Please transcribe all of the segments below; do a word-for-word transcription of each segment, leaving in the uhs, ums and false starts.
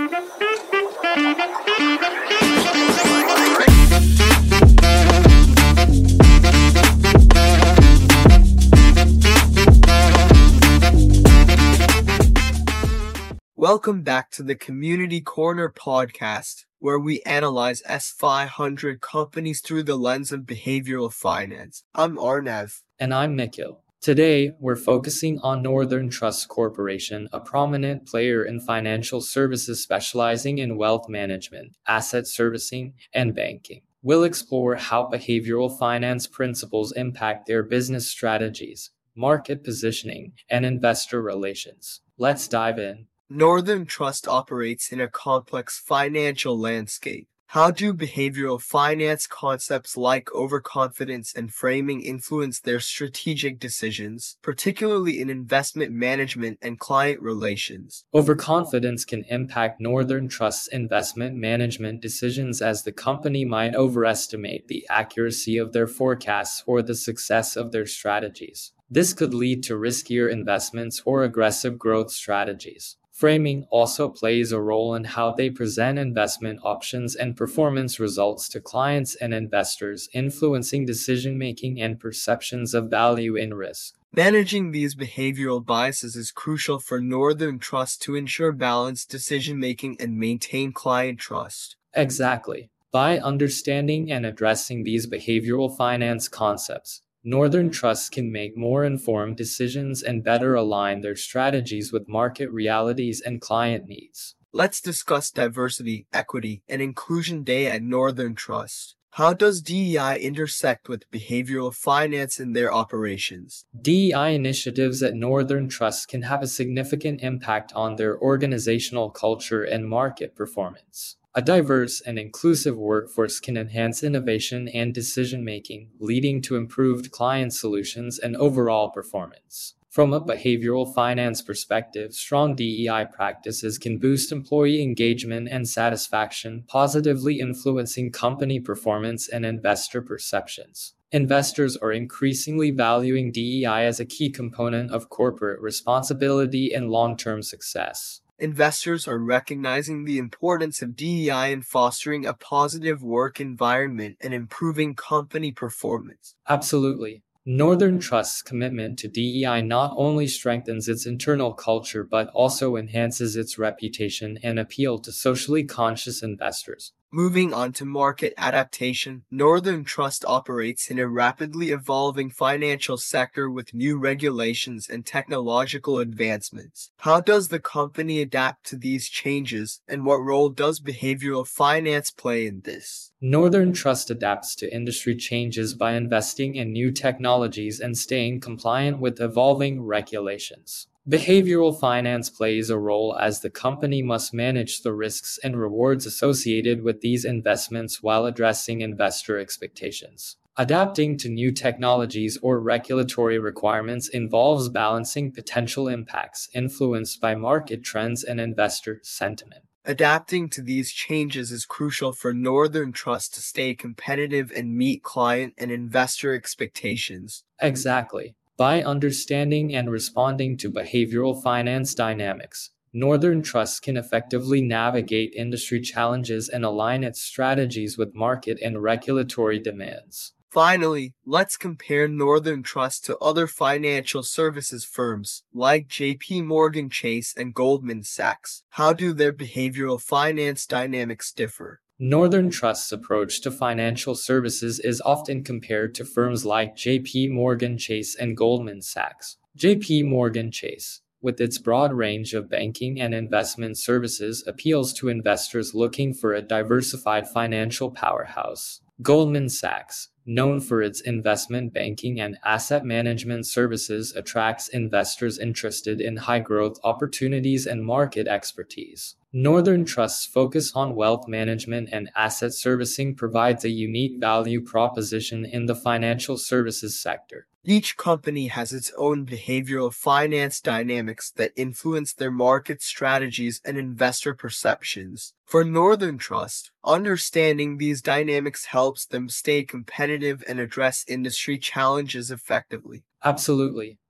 Welcome back to the Community Corner podcast, where we analyze S five hundred companies through the lens of behavioral finance. I'm Arnav. And I'm Nikhil. Today, we're focusing on Northern Trust Corporation, a prominent player in financial services specializing in wealth management, asset servicing, and banking. We'll explore how behavioral finance principles impact their business strategies, market positioning, and investor relations. Let's dive in. Northern Trust operates in a complex financial landscape. How do behavioral finance concepts like overconfidence and framing influence their strategic decisions, particularly in investment management and client relations? Overconfidence can impact Northern Trust's investment management decisions, as the company might overestimate the accuracy of their forecasts or the success of their strategies. This could lead to riskier investments or aggressive growth strategies. Framing also plays a role in how they present investment options and performance results to clients and investors, influencing decision-making and perceptions of value and risk. Managing these behavioral biases is crucial for Northern Trust to ensure balanced decision-making and maintain client trust. Exactly. By understanding and addressing these behavioral finance concepts, Northern Trust can make more informed decisions and better align their strategies with market realities and client needs. Let's discuss diversity, equity, and inclusion day at Northern Trust. How does D E I intersect with behavioral finance in their operations? D E I initiatives at Northern Trust can have a significant impact on their organizational culture and market performance. A diverse and inclusive workforce can enhance innovation and decision-making, leading to improved client solutions and overall performance. From a behavioral finance perspective, strong D E I practices can boost employee engagement and satisfaction, positively influencing company performance and investor perceptions. Investors are increasingly valuing D E I as a key component of corporate responsibility and long-term success. Investors are recognizing the importance of D E I in fostering a positive work environment and improving company performance. Absolutely. Northern Trust's commitment to D E I not only strengthens its internal culture but also enhances its reputation and appeal to socially conscious investors. Moving on to market adaptation, Northern Trust operates in a rapidly evolving financial sector with new regulations and technological advancements. How does the company adapt to these changes, and what role does behavioral finance play in this? Northern Trust adapts to industry changes by investing in new technologies and staying compliant with evolving regulations. Behavioral finance plays a role as the company must manage the risks and rewards associated with these investments while addressing investor expectations. Adapting to new technologies or regulatory requirements involves balancing potential impacts influenced by market trends and investor sentiment. Adapting to these changes is crucial for Northern Trust to stay competitive and meet client and investor expectations. Exactly. By understanding and responding to behavioral finance dynamics, Northern Trust can effectively navigate industry challenges and align its strategies with market and regulatory demands. Finally, let's compare Northern Trust to other financial services firms like J P Morgan Chase and Goldman Sachs. How do their behavioral finance dynamics differ? Northern Trust's approach to financial services is often compared to firms like J P Morgan Chase and Goldman Sachs. J P Morgan Chase, with its broad range of banking and investment services, appeals to investors looking for a diversified financial powerhouse. Goldman Sachs, known for its investment banking and asset management services, attracts investors interested in high-growth opportunities and market expertise. Northern Trust's focus on wealth management and asset servicing provides a unique value proposition in the financial services sector. Each company has its own behavioral finance dynamics that influence their market strategies and investor perceptions. For Northern Trust, understanding these dynamics helps them stay competitive and address industry challenges effectively. Absolutely.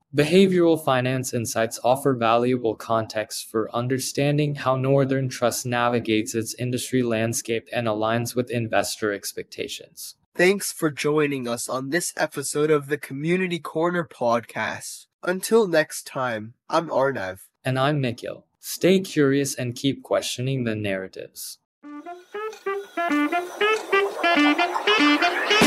Behavioral finance insights offer valuable context for understanding how Northern Trust navigates its industry landscape and aligns with investor expectations. Thanks for joining us on this episode of the Community Corner podcast. Until next time, I'm Arnav. And I'm Nikhil. Stay curious and keep questioning the narratives.